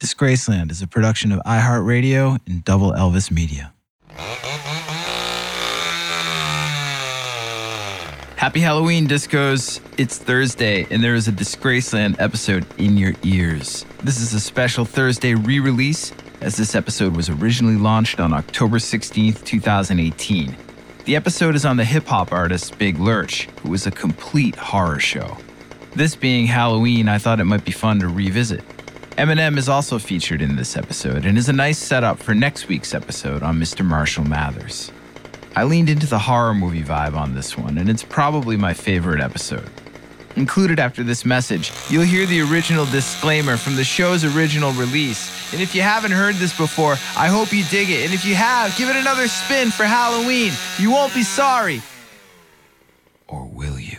Disgraceland is a production of iHeartRadio and Double Elvis Media. Happy Halloween, Discos. It's Thursday, and there is a Disgraceland episode in your ears. This is a special Thursday re-release, as this episode was originally launched on October 16th, 2018. The episode is on the hip-hop artist Big Lurch, who was a complete horror show. This being Halloween, I thought it might be fun to revisit. Eminem is also featured in this episode and is a nice setup for next week's episode on Mr. Marshall Mathers. I leaned into the horror movie vibe on this one, and it's probably my favorite episode. Included after this message, you'll hear the original disclaimer from the show's original release. And if you haven't heard this before, I hope you dig it. And if you have, give it another spin for Halloween. You won't be sorry. Or will you?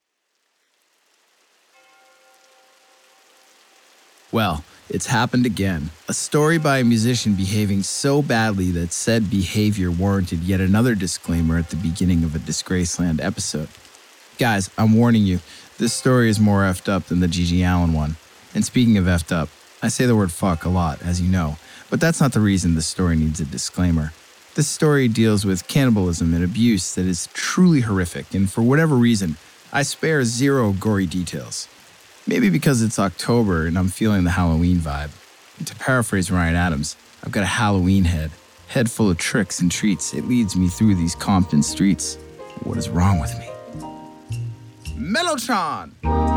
Well, it's happened again. A story by a musician behaving so badly that said behavior warranted yet another disclaimer at the beginning of a Disgraceland episode. Guys, I'm warning you, this story is more effed up than the Gigi Allen one. And speaking of effed up, I say the word fuck a lot, as you know, but that's not the reason this story needs a disclaimer. This story deals with cannibalism and abuse that is truly horrific, and for whatever reason, I spare zero gory details. Maybe because it's October and I'm feeling the Halloween vibe. And to paraphrase Ryan Adams, I've got a Halloween head full of tricks and treats. It leads me through these Compton streets. What is wrong with me? Mellotron!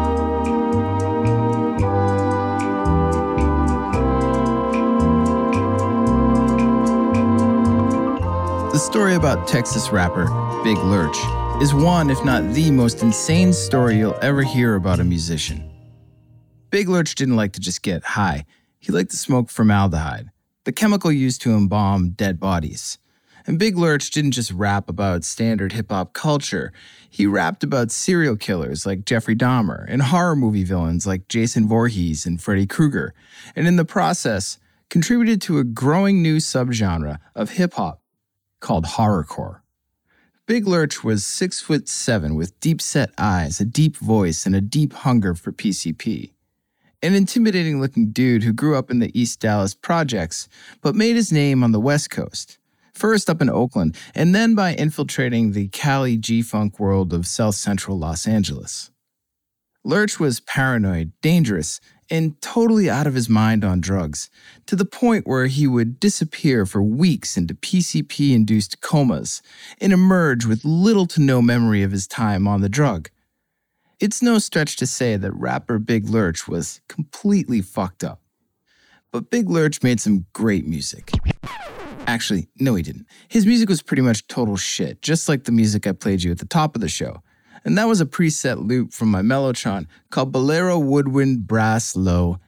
The story about Texas rapper Big Lurch is one, if not the most insane story you'll ever hear about a musician. Big Lurch didn't like to just get high. He liked to smoke formaldehyde, the chemical used to embalm dead bodies. And Big Lurch didn't just rap about standard hip-hop culture. He rapped about serial killers like Jeffrey Dahmer and horror movie villains like Jason Voorhees and Freddy Krueger, and in the process, contributed to a growing new subgenre of hip-hop called horrorcore. Big Lurch was 6'7" with deep-set eyes, a deep voice, and a deep hunger for PCP. An intimidating-looking dude who grew up in the East Dallas projects, but made his name on the West Coast, first up in Oakland, and then by infiltrating the Cali G-Funk world of South Central Los Angeles. Lurch was paranoid, dangerous, and totally out of his mind on drugs, to the point where he would disappear for weeks into PCP-induced comas and emerge with little to no memory of his time on the drug. It's no stretch to say that rapper Big Lurch was completely fucked up. But Big Lurch made some great music. Actually, no he didn't. His music was pretty much total shit, just like the music I played you at the top of the show. And that was a preset loop from my Mellotron called Bolero Woodwind Brass Low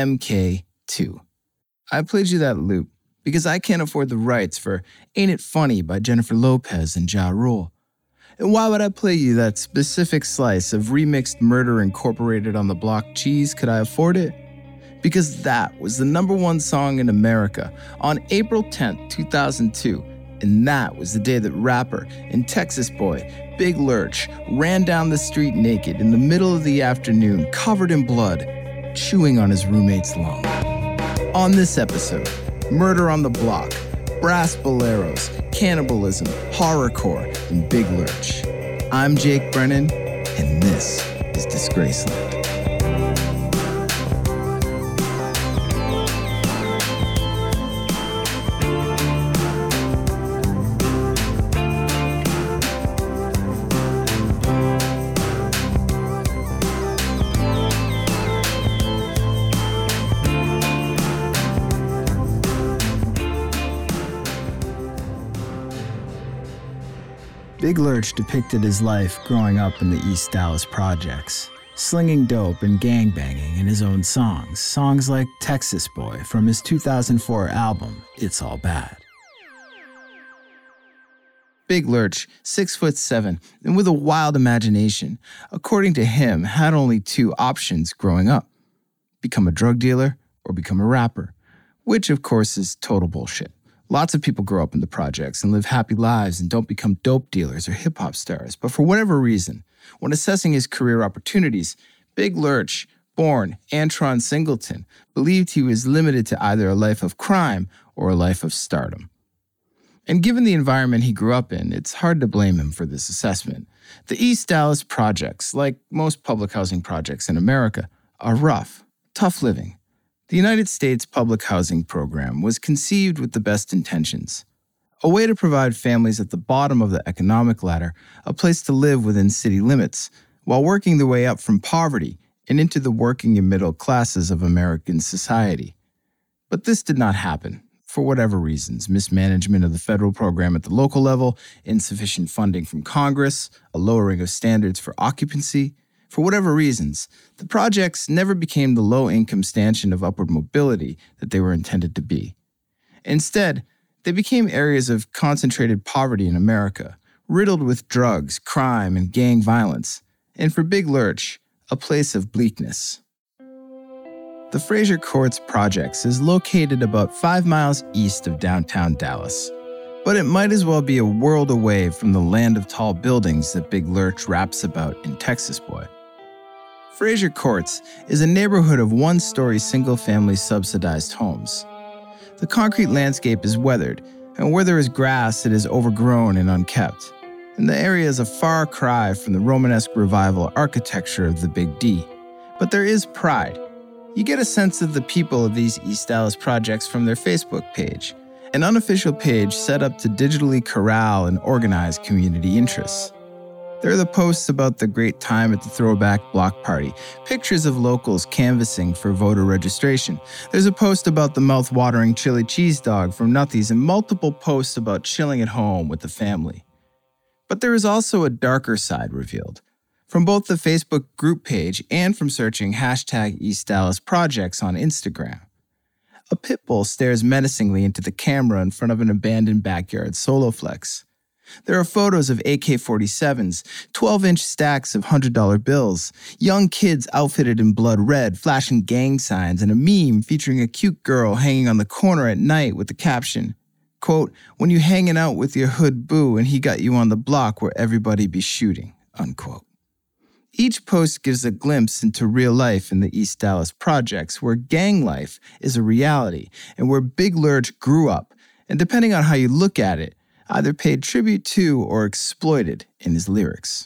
MK2. I played you that loop because I can't afford the rights for Ain't It Funny by Jennifer Lopez and Ja Rule. And why would I play you that specific slice of remixed Murder Incorporated on the Block cheese? Could I afford it? Because that was the #1 song in America on April 10th, 2002. And that was the day that rapper and Texas boy Big Lurch ran down the street naked in the middle of the afternoon, covered in blood, chewing on his roommate's lung. On this episode, Murder on the Block, brass boleros, cannibalism, horrorcore, and Big Lurch. I'm Jake Brennan, and this is Disgraceland. Big Lurch depicted his life growing up in the East Dallas projects, slinging dope and gangbanging in his own songs like Texas Boy from his 2004 album, It's All Bad. Big Lurch, 6'7", and with a wild imagination, according to him, had only two options growing up: become a drug dealer or become a rapper, which of course is total bullshit. Lots of people grow up in the projects and live happy lives and don't become dope dealers or hip-hop stars. But for whatever reason, when assessing his career opportunities, Big Lurch born Antron Singleton, believed he was limited to either a life of crime or a life of stardom. And given the environment he grew up in, it's hard to blame him for this assessment. The East Dallas projects, like most public housing projects in America, are rough, tough living. The United States Public Housing Program was conceived with the best intentions. A way to provide families at the bottom of the economic ladder a place to live within city limits, while working their way up from poverty and into the working and middle classes of American society. But this did not happen. For whatever reasons, mismanagement of the federal program at the local level, insufficient funding from Congress, a lowering of standards for occupancy. For whatever reasons, the projects never became the low-income stanchion of upward mobility that they were intended to be. Instead, they became areas of concentrated poverty in America, riddled with drugs, crime, and gang violence, and for Big Lurch, a place of bleakness. The Fraser Courts Projects is located about 5 miles east of downtown Dallas, but it might as well be a world away from the land of tall buildings that Big Lurch raps about in Texas Boy. Fraser Courts is a neighborhood of one-story single-family subsidized homes. The concrete landscape is weathered, and where there is grass, it is overgrown and unkept. And the area is a far cry from the Romanesque revival architecture of the Big D. But there is pride. You get a sense of the people of these East Dallas projects from their Facebook page, an unofficial page set up to digitally corral and organize community interests. There are the posts about the great time at the throwback block party, pictures of locals canvassing for voter registration. There's a post about the mouth-watering chili cheese dog from Nuthies and multiple posts about chilling at home with the family. But there is also a darker side revealed. From both the Facebook group page and from searching hashtag East Dallas Projects on Instagram. A pit bull stares menacingly into the camera in front of an abandoned backyard solo flex. There are photos of AK-47s, 12-inch stacks of $100 bills, young kids outfitted in blood red flashing gang signs, and a meme featuring a cute girl hanging on the corner at night with the caption, quote, "When you hanging out with your hood boo and he got you on the block where everybody be shooting," unquote. Each post gives a glimpse into real life in the East Dallas projects where gang life is a reality and where Big Lurch grew up, and depending on how you look at it, either paid tribute to or exploited in his lyrics.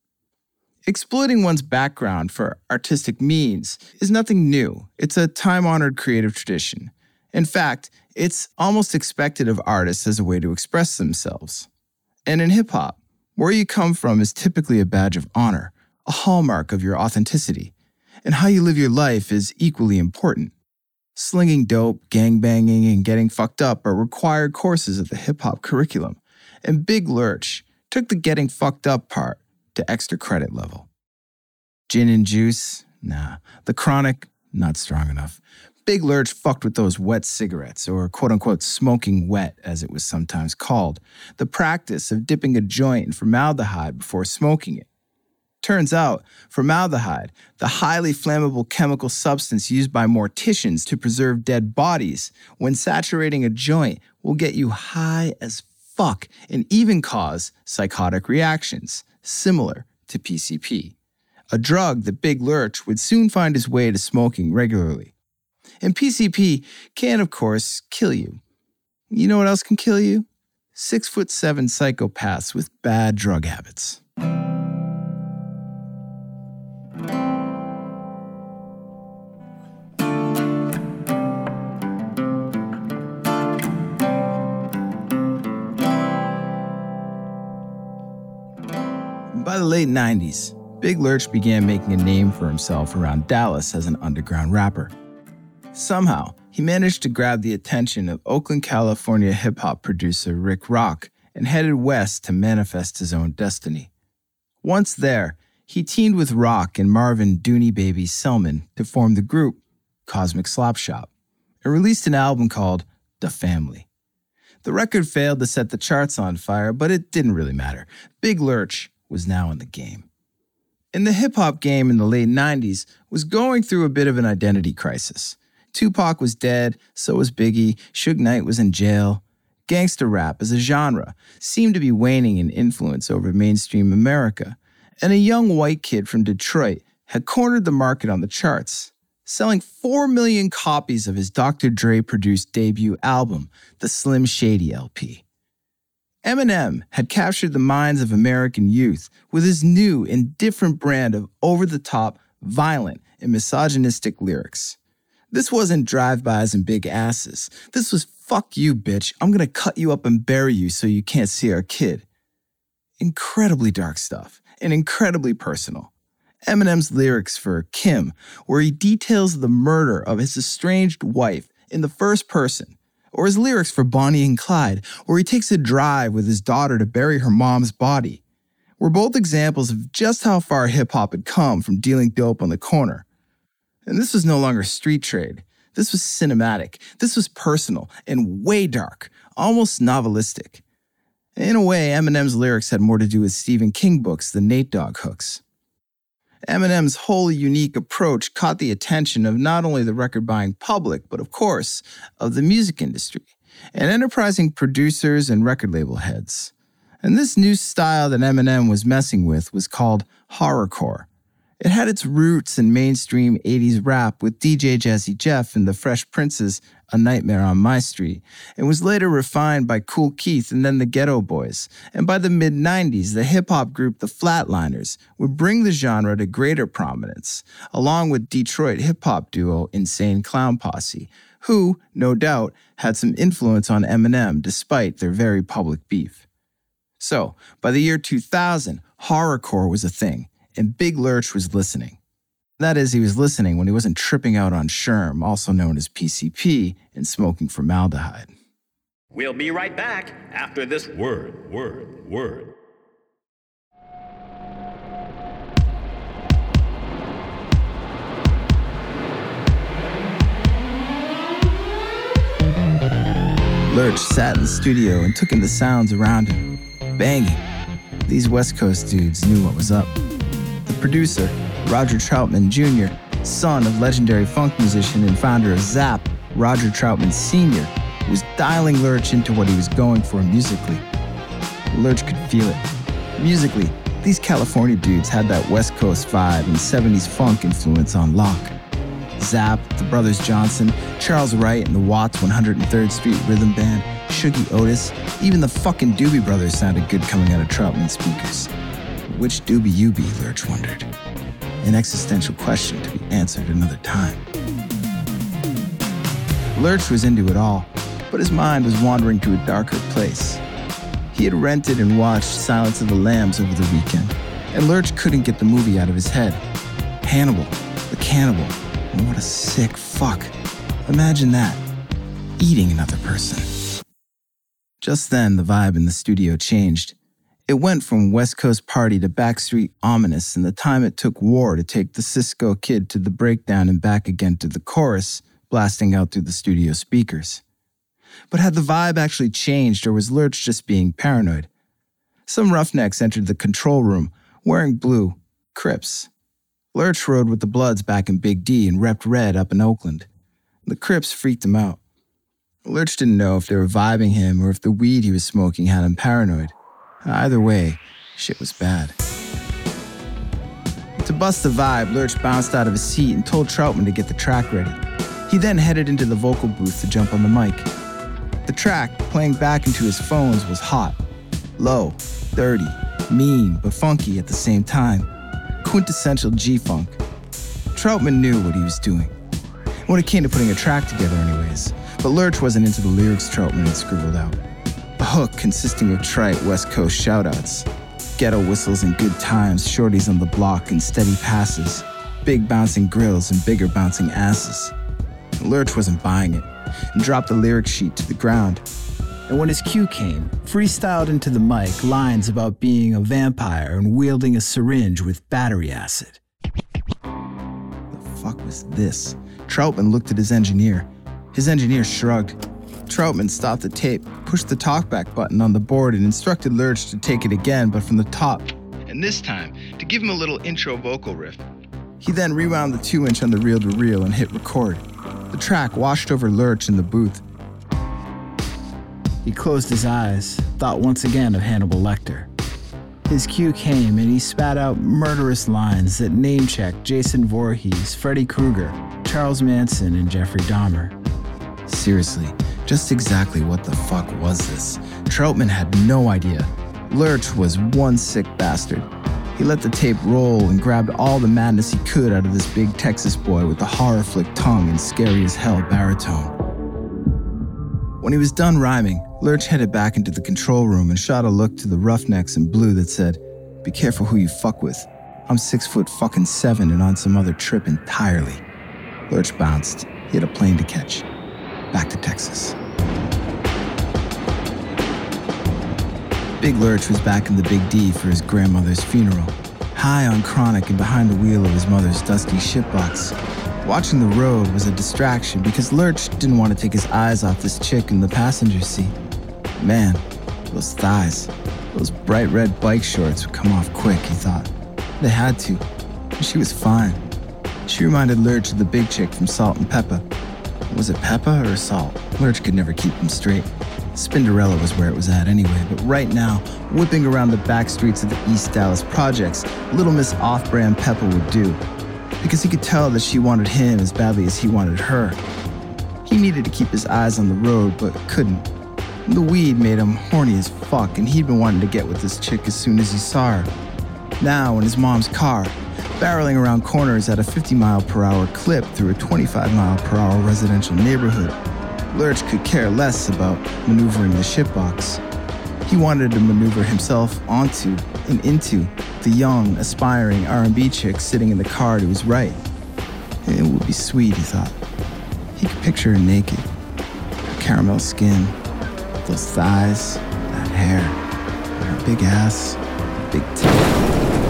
Exploiting one's background for artistic means is nothing new. It's a time-honored creative tradition. In fact, it's almost expected of artists as a way to express themselves. And in hip-hop, where you come from is typically a badge of honor, a hallmark of your authenticity, and how you live your life is equally important. Slinging dope, gangbanging, and getting fucked up are required courses of the hip-hop curriculum, and Big Lurch took the getting fucked up part to extra credit level. Gin and juice? Nah. The Chronic? Not strong enough. Big Lurch fucked with those wet cigarettes, or quote-unquote smoking wet, as it was sometimes called, the practice of dipping a joint in formaldehyde before smoking it. Turns out, formaldehyde, the highly flammable chemical substance used by morticians to preserve dead bodies, when saturating a joint, will get you high as fuck and even cause psychotic reactions, similar to PCP, a drug that Big Lurch would soon find his way to smoking regularly. And PCP can, of course, kill you. You know what else can kill you? 6'7" psychopaths with bad drug habits. By the late 90s, Big Lurch began making a name for himself around Dallas as an underground rapper. Somehow, he managed to grab the attention of Oakland, California hip-hop producer Rick Rock and headed west to manifest his own destiny. Once there, he teamed with Rock and Marvin Dooney Baby Selman to form the group Cosmic Slopshop and released an album called The Family. The record failed to set the charts on fire, but it didn't really matter. Big Lurch was now in the game. And the hip-hop game in the late 90s was going through a bit of an identity crisis. Tupac was dead, so was Biggie, Suge Knight was in jail. Gangster rap as a genre seemed to be waning in influence over mainstream America, and a young white kid from Detroit had cornered the market on the charts, selling 4 million copies of his Dr. Dre-produced debut album, the Slim Shady LP. Eminem had captured the minds of American youth with his new and different brand of over-the-top, violent, and misogynistic lyrics. This wasn't drive-bys and big asses. This was, fuck you, bitch, I'm gonna cut you up and bury you so you can't see our kid. Incredibly dark stuff, and incredibly personal. Eminem's lyrics for Kim, where he details the murder of his estranged wife in the first person, or his lyrics for Bonnie and Clyde, where he takes a drive with his daughter to bury her mom's body, were both examples of just how far hip-hop had come from dealing dope on the corner. And this was no longer street trade. This was cinematic. This was personal and way dark, almost novelistic. In a way, Eminem's lyrics had more to do with Stephen King books than Nate Dogg hooks. Eminem's wholly unique approach caught the attention of not only the record-buying public, but of course, of the music industry, and enterprising producers and record label heads. And this new style that Eminem was messing with was called horrorcore. It had its roots in mainstream 80s rap with DJ Jazzy Jeff and the Fresh Prince's A Nightmare on My Street, and was later refined by Kool Keith and then the Ghetto Boys. And by the mid-90s, the hip-hop group The Flatliners would bring the genre to greater prominence, along with Detroit hip-hop duo Insane Clown Posse, who, no doubt, had some influence on Eminem despite their very public beef. So, by the year 2000, horrorcore was a thing, and Big Lurch was listening. That is, he was listening when he wasn't tripping out on Sherm, also known as PCP, and smoking formaldehyde. We'll be right back after this word. Lurch sat in the studio and took in the sounds around him. Banging. These West Coast dudes knew what was up. The producer, Roger Troutman Jr., son of legendary funk musician and founder of Zapp, Roger Troutman Sr., was dialing Lurch into what he was going for musically. Lurch could feel it. Musically, these California dudes had that West Coast vibe and 70s funk influence on lock. Zapp, the Brothers Johnson, Charles Wright and the Watts 103rd Street Rhythm Band, Shuggie Otis, even the fucking Doobie Brothers sounded good coming out of Troutman speakers. Which Doobie you be, Lurch wondered. An existential question to be answered another time. Lurch was into it all, but his mind was wandering to a darker place. He had rented and watched Silence of the Lambs over the weekend, and Lurch couldn't get the movie out of his head. Hannibal, the cannibal, and what a sick fuck. Imagine that, eating another person. Just then, the vibe in the studio changed. It went from West Coast party to backstreet ominous in the time it took War to take the Cisco Kid to the breakdown and back again to the chorus, blasting out through the studio speakers. But had the vibe actually changed, or was Lurch just being paranoid? Some roughnecks entered the control room, wearing blue, Crips. Lurch rode with the Bloods back in Big D and repped Red up in Oakland. The Crips freaked him out. Lurch didn't know if they were vibing him or if the weed he was smoking had him paranoid. Either way, shit was bad. To bust the vibe, Lurch bounced out of his seat and told Troutman to get the track ready. He then headed into the vocal booth to jump on the mic. The track, playing back into his phones, was hot, low, dirty, mean, but funky at the same time. Quintessential G-funk. Troutman knew what he was doing. When it came to putting a track together anyways, but Lurch wasn't into the lyrics Troutman had scribbled out. A hook consisting of trite West Coast shoutouts, ghetto whistles and good times, shorties on the block and steady passes, big bouncing grills and bigger bouncing asses. Lurch wasn't buying it and dropped the lyric sheet to the ground. And when his cue came, freestyled into the mic lines about being a vampire and wielding a syringe with battery acid. The fuck was this? Troutman looked at his engineer. His engineer shrugged. Troutman stopped the tape, pushed the talkback button on the board and instructed Lurch to take it again, but from the top. And this time, to give him a little intro vocal riff. He then rewound the 2-inch on the reel-to-reel and hit record. The track washed over Lurch in the booth. He closed his eyes, thought once again of Hannibal Lecter. His cue came and he spat out murderous lines that name-checked Jason Voorhees, Freddy Krueger, Charles Manson, and Jeffrey Dahmer. Seriously, just exactly what the fuck was this? Troutman had no idea. Lurch was one sick bastard. He let the tape roll and grabbed all the madness he could out of this big Texas boy with the horror-flicked tongue and scary-as-hell baritone. When he was done rhyming, Lurch headed back into the control room and shot a look to the roughnecks in blue that said, "Be careful who you fuck with. I'm 6'7" and on some other trip entirely." Lurch bounced. He had a plane to catch. Back to Texas. Big Lurch was back in the Big D for his grandmother's funeral, high on chronic and behind the wheel of his mother's dusty shitbox. Watching the road was a distraction because Lurch didn't want to take his eyes off this chick in the passenger seat. Man, those thighs, those bright red bike shorts would come off quick, he thought. They had to, and she was fine. She reminded Lurch of the big chick from Salt and Peppa. Was it Peppa or Salt? Lurch could never keep them straight. Spinderella was where it was at anyway, but right now, whipping around the back streets of the East Dallas projects, Little Miss Off-Brand Peppa would do. Because he could tell that she wanted him as badly as he wanted her. He needed to keep his eyes on the road, but couldn't. The weed made him horny as fuck, and he'd been wanting to get with this chick as soon as he saw her. Now, in his mom's car, barreling around corners at a 50-mile-per-hour clip through a 25-mile-per-hour residential neighborhood, Lurch could care less about maneuvering the shitbox. He wanted to maneuver himself onto and into the young, aspiring R&B chick sitting in the car to his right. It would be sweet, he thought. He could picture her naked, her caramel skin, those thighs, that hair, her big ass, big titties.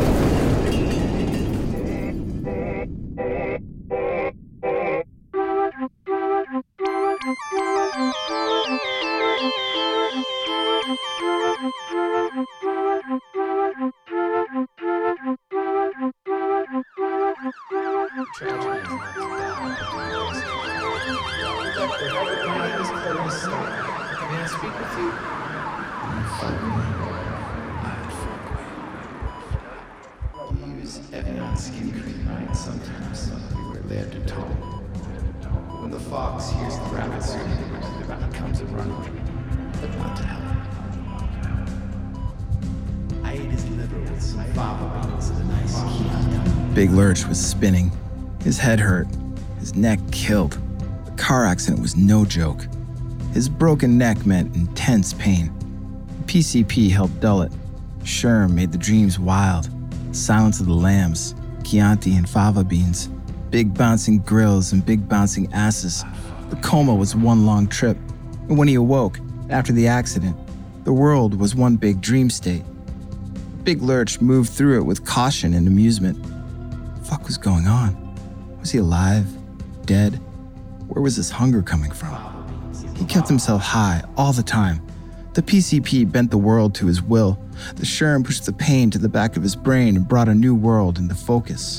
Skin cream, right? Sometimes we wear layered to toe. When the fox hears the rabbit scream, the rabbit comes and runs, but not to hell. I ate his liver with some fava beans and a nice Chianti. Big Lurch was spinning. His head hurt. His neck killed. The car accident was no joke. His broken neck meant intense pain. The PCP helped dull it. Sherm made the dreams wild. Silence of the Lambs, Chianti and fava beans, big bouncing grills and big bouncing asses. The coma was one long trip. And when he awoke, after the accident, the world was one big dream state. Big Lurch moved through it with caution and amusement. What the fuck was going on? Was he alive? Dead? Where was this hunger coming from? He kept himself high all the time. The PCP bent the world to his will. The Sherm pushed the pain to the back of his brain and brought a new world into focus.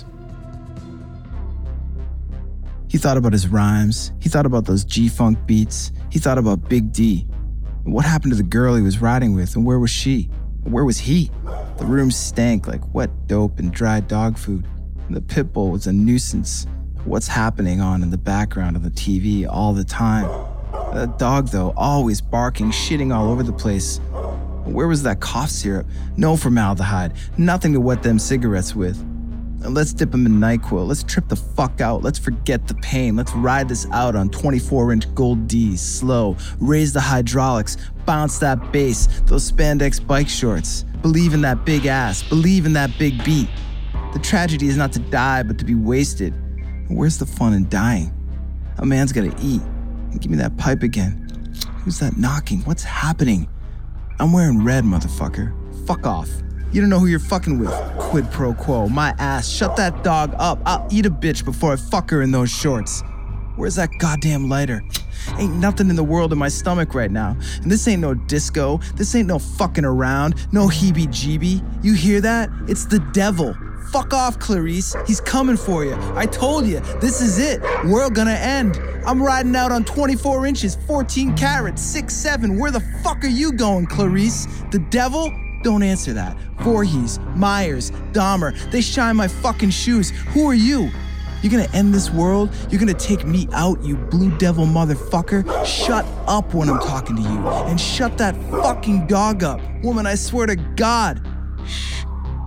He thought about his rhymes. He thought about those G-Funk beats. He thought about Big D. What happened to the girl he was riding with, and where was she? Where was he? The room stank like wet dope and dry dog food. And the pit bull was a nuisance. What's happening on in the background of the TV all the time? That dog, though, always barking, shitting all over the place. Where was that cough syrup? No formaldehyde. Nothing to wet them cigarettes with. Let's dip them in NyQuil. Let's trip the fuck out. Let's forget the pain. Let's ride this out on 24-inch gold D's. Slow. Raise the hydraulics. Bounce that bass. Those spandex bike shorts. Believe in that big ass. Believe in that big beat. The tragedy is not to die, but to be wasted. Where's the fun in dying? A man's gotta eat. And give me that pipe again. Who's that knocking? What's happening? I'm wearing red, motherfucker. Fuck off. You don't know who you're fucking with. Quid pro quo. My ass. Shut that dog up. I'll eat a bitch before I fuck her in those shorts. Where's that goddamn lighter? Ain't nothing in the world in my stomach right now. And this ain't no disco. This ain't no fucking around. No heebie-jeebie. You hear that? It's the devil. Fuck off, Clarice. He's coming for you. I told you, this is it. World gonna end. I'm riding out on 24 inches, 14 carats, 6'7". Where the fuck are you going, Clarice? The devil? Don't answer that. Voorhees, Myers, Dahmer, they shine my fucking shoes. Who are you? You're gonna end this world? You're gonna take me out, you blue devil motherfucker? Shut up when I'm talking to you. And shut that fucking dog up. Woman, I swear to God. Shh.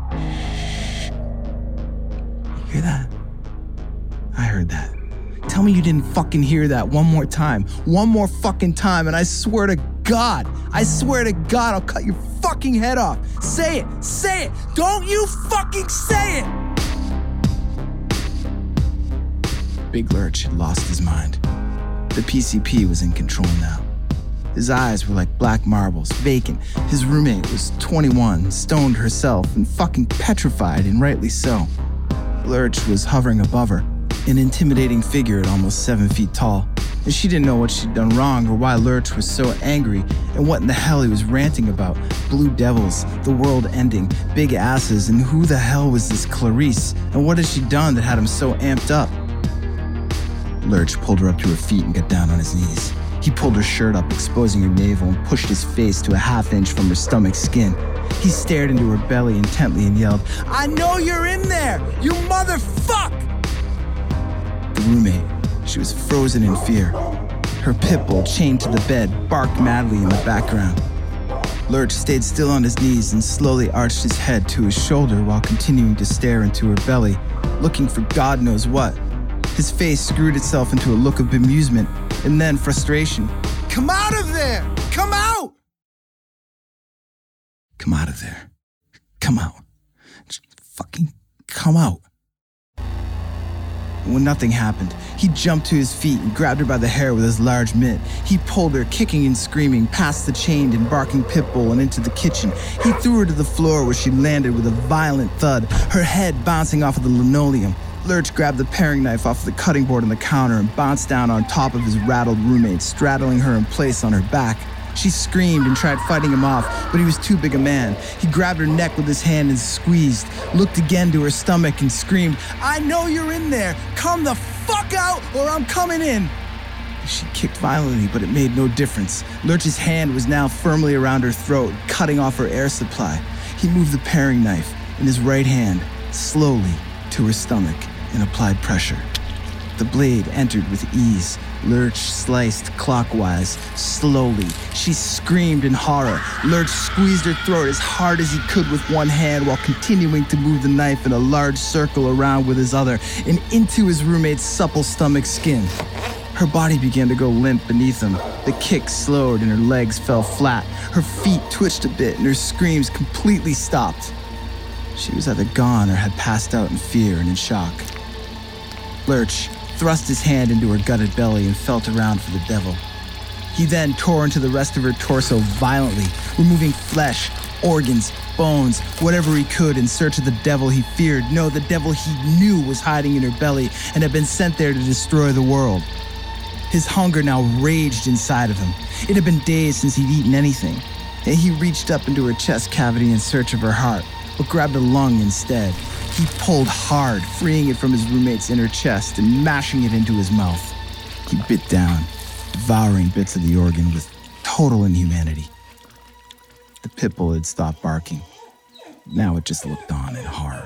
You hear that? I heard that. Tell me you didn't fucking hear that one more time. One more fucking time, and I swear to God, I'll cut your fucking head off. Say it. Don't you fucking say it. Big Lurch had lost his mind. The PCP was in control now. His eyes were like black marbles, vacant. His roommate was 21, stoned herself, and fucking petrified, and rightly so. Lurch was hovering above her, an intimidating figure at almost 7 feet tall. And she didn't know what she'd done wrong or why Lurch was so angry and what in the hell he was ranting about. Blue devils, the world ending, big asses, and who the hell was this Clarice? And what had she done that had him so amped up? Lurch pulled her up to her feet and got down on his knees. He pulled her shirt up, exposing her navel, and pushed his face to a half-inch from her stomach skin. He stared into her belly intently and yelled, "I know you're in there, you motherfuck!" The roommate, she was frozen in fear. Her pit bull, chained to the bed, barked madly in the background. Lurch stayed still on his knees and slowly arched his head to his shoulder while continuing to stare into her belly, looking for God knows what. His face screwed itself into a look of bemusement and then frustration. "Come out of there! Come out! Come out of there. Come out. Just fucking come out." When nothing happened, he jumped to his feet and grabbed her by the hair with his large mitt. He pulled her, kicking and screaming, past the chained and barking pit bull and into the kitchen. He threw her to the floor where she landed with a violent thud, her head bouncing off of the linoleum. Lurch grabbed the paring knife off the cutting board on the counter and bounced down on top of his rattled roommate, straddling her in place on her back. She screamed and tried fighting him off, but he was too big a man. He grabbed her neck with his hand and squeezed, looked again to her stomach and screamed, "I know you're in there! Come the fuck out or I'm coming in!" She kicked violently, but it made no difference. Lurch's hand was now firmly around her throat, cutting off her air supply. He moved the paring knife in his right hand, slowly, to her stomach and applied pressure. The blade entered with ease. Lurch sliced clockwise, slowly. She screamed in horror. Lurch squeezed her throat as hard as he could with one hand while continuing to move the knife in a large circle around with his other and into his roommate's supple stomach skin. Her body began to go limp beneath him. The kick slowed and her legs fell flat. Her feet twitched a bit and her screams completely stopped. She was either gone or had passed out in fear and in shock. Lurch thrust his hand into her gutted belly and felt around for the devil. He then tore into the rest of her torso violently, removing flesh, organs, bones, whatever he could in search of the devil he feared. No, the devil he knew was hiding in her belly and had been sent there to destroy the world. His hunger now raged inside of him. It had been days since he'd eaten anything, and he reached up into her chest cavity in search of her heart, but grabbed a lung instead. He pulled hard, freeing it from his roommate's inner chest and mashing it into his mouth. He bit down, devouring bits of the organ with total inhumanity. The pit bull had stopped barking. Now it just looked on in horror.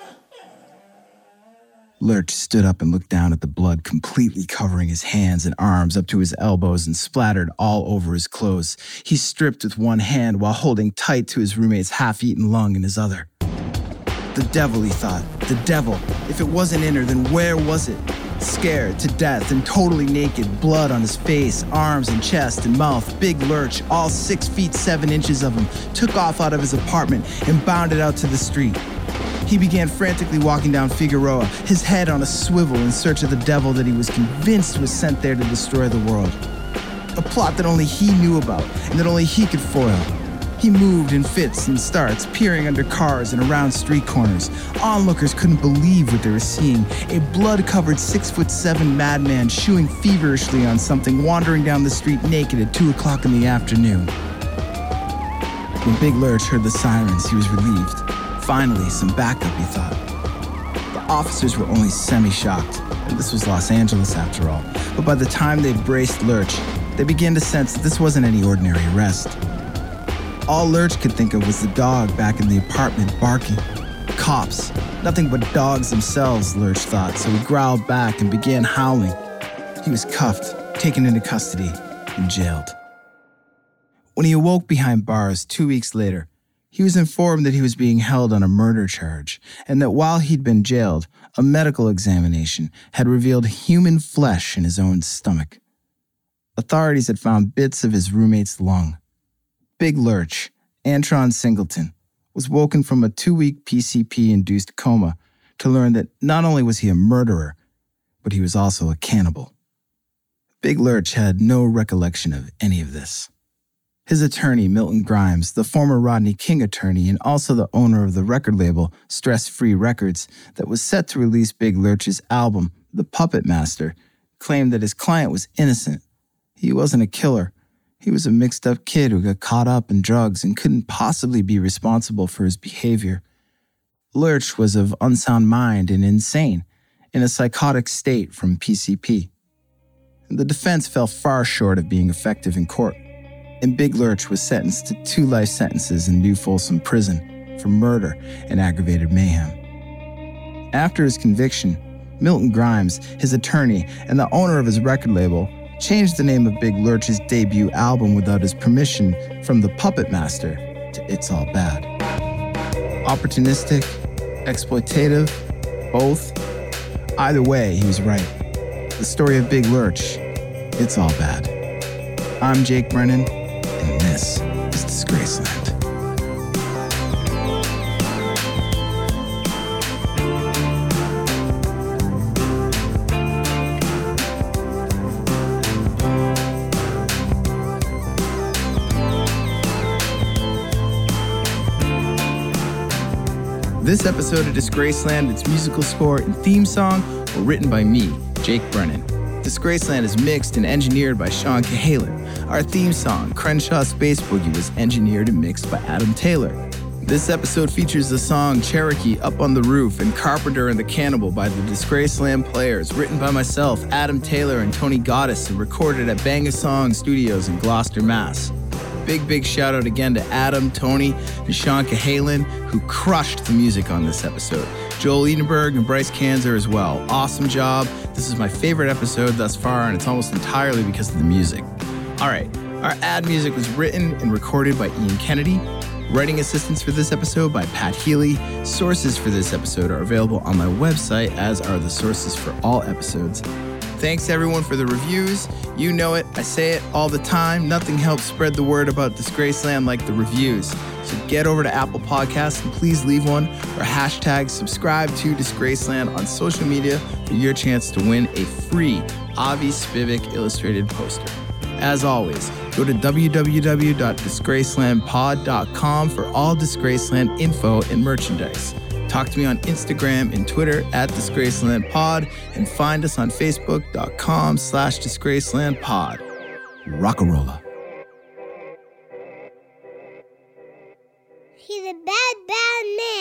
Lurch stood up and looked down at the blood completely covering his hands and arms up to his elbows and splattered all over his clothes. He stripped with one hand while holding tight to his roommate's half-eaten lung in his other. The devil, he thought. The devil. If it wasn't in her, then where was it? Scared to death and totally naked, blood on his face, arms and chest and mouth, Big Lurch, all 6 feet 7 inches of him, took off out of his apartment and bounded out to the street. He began frantically walking down Figueroa, his head on a swivel in search of the devil that he was convinced was sent there to destroy the world. A plot that only he knew about and that only he could foil. He moved in fits and starts, peering under cars and around street corners. Onlookers couldn't believe what they were seeing. A blood-covered 6'7" madman chewing feverishly on something, wandering down the street naked at 2 o'clock in the afternoon. When Big Lurch heard the sirens, he was relieved. Finally, some backup, he thought. The officers were only semi-shocked, and this was Los Angeles after all. But by the time they braced Lurch, they began to sense that this wasn't any ordinary arrest. All Lurch could think of was the dog back in the apartment barking. Cops. Nothing but dogs themselves, Lurch thought, so he growled back and began howling. He was cuffed, taken into custody, and jailed. When he awoke behind bars 2 weeks later, he was informed that he was being held on a murder charge, and that while he'd been jailed, a medical examination had revealed human flesh in his own stomach. Authorities had found bits of his roommate's lung. Big Lurch, Antron Singleton, was woken from a 2-week PCP-induced coma to learn that not only was he a murderer, but he was also a cannibal. Big Lurch had no recollection of any of this. His attorney, Milton Grimes, the former Rodney King attorney and also the owner of the record label Stress Free Records that was set to release Big Lurch's album, The Puppet Master, claimed that his client was innocent. He wasn't a killer. He was a mixed-up kid who got caught up in drugs and couldn't possibly be responsible for his behavior. Lurch was of unsound mind and insane, in a psychotic state from PCP. The defense fell far short of being effective in court, and Big Lurch was sentenced to 2 life sentences in New Folsom Prison for murder and aggravated mayhem. After his conviction, Milton Grimes, his attorney, and the owner of his record label changed the name of Big Lurch's debut album without his permission from The Puppet Master to It's All Bad. Opportunistic, exploitative, both. Either way, he was right. The story of Big Lurch, it's all bad. I'm Jake Brennan, and this is Disgraceland. This episode of Disgraceland, its musical score and theme song were written by me, Jake Brennan. Disgraceland is mixed and engineered by Sean Cahalan. Our theme song, Crenshaw Space Boogie, was engineered and mixed by Adam Taylor. This episode features the song Cherokee Up on the Roof and Carpenter and the Cannibal by the Disgraceland Players, written by myself, Adam Taylor, and Tony Goddess, and recorded at Bang a Song Studios in Gloucester, Mass. Big shout out again to Adam, Tony, and Sean Cahalan, who crushed the music on this episode. Joel Edenberg and Bryce Kanzer as well. Awesome job. This is my favorite episode thus far, and it's almost entirely because of the music. All right, our ad music was written and recorded by Ian Kennedy. Writing assistance for this episode by Pat Healy. Sources for this episode are available on my website, as are the sources for all episodes. Thanks everyone for the reviews. You know it, I say it all the time. Nothing helps spread the word about Disgraceland like the reviews. So get over to Apple Podcasts and please leave one or hashtag subscribe to Disgraceland on social media for your chance to win a free Avi Spivak illustrated poster. As always, go to www.disgracelandpod.com for all Disgraceland info and merchandise. Talk to me on Instagram and Twitter at DisgracelandPod and find us on Facebook.com/DisgracelandPod. Rockarola. He's a bad, bad man.